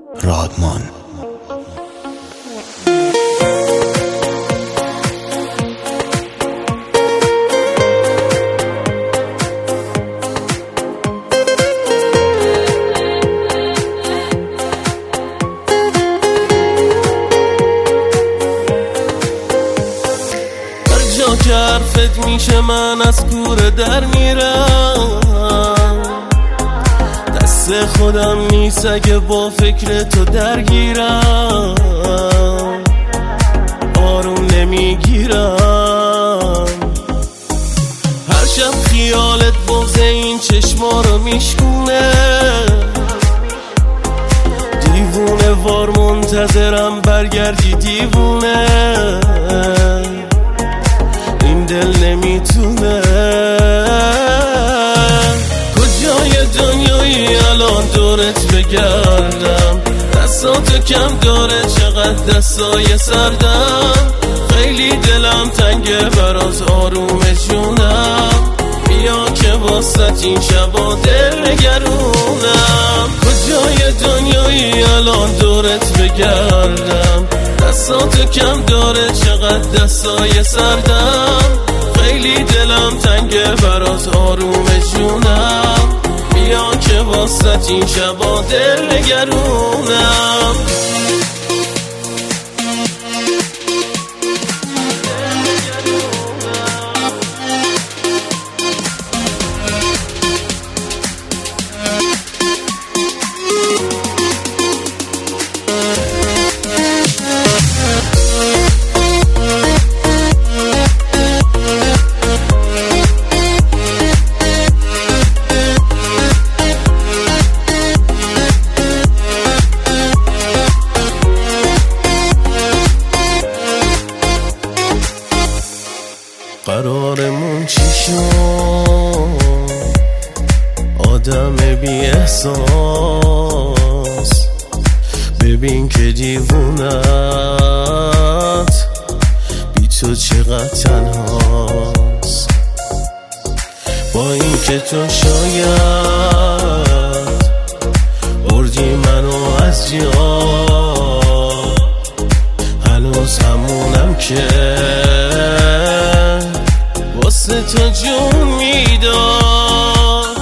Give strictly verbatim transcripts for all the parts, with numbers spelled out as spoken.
رادمان. که حرفت میشه من از کوره در میرم، دست خودم نیست اگه با فکر تو درگیرم، آروم نمیگیرم. هر شب خیالت بغض این چشما رو میشکونه، دیوونه وار منتظرم برگردی دیوونه، دل نمیتونه. کجای دنیایی الان دورت بگردم، دستاتو کم داره چقدر دستای سردم، خیلی دلم تنگه برات آروم جونم، بیا که واسط این شبا دل نگرونم. کجای دنیایی الان دورت بگردم، دستاتو کم داره چقدر دستای سردم، خیلی دلم تنگه برات آروم جونم، بیا که واسط این شبا دل نگرونم. قرارمون چی شد؟ آدم بی احساس، ببین که دیوونت بی تو چقدر تنهاست، با این که تو شاید بردی منو از جا، هنوز همونم که واسه تو جون میداد.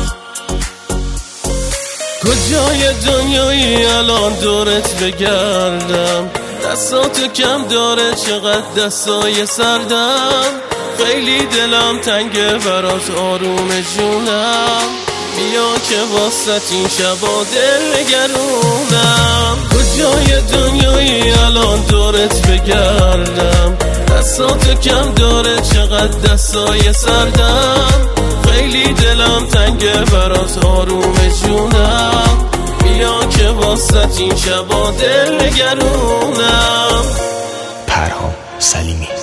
کجای دنیایی الان دورت بگردم، دستاتو کم داره چقدر دستای سردم، خیلی دلم تنگه برات آروم جونم، بیا که واسط این شبا دل نگرونم. کجای دنیایی الان دورت بگردم، دستاتو کم داره چقدر دستای سردم، خیلی دلم تنگه برات آروم جونم، بیا که واسط این شبا دل نگرونم. پرهام سلیمی.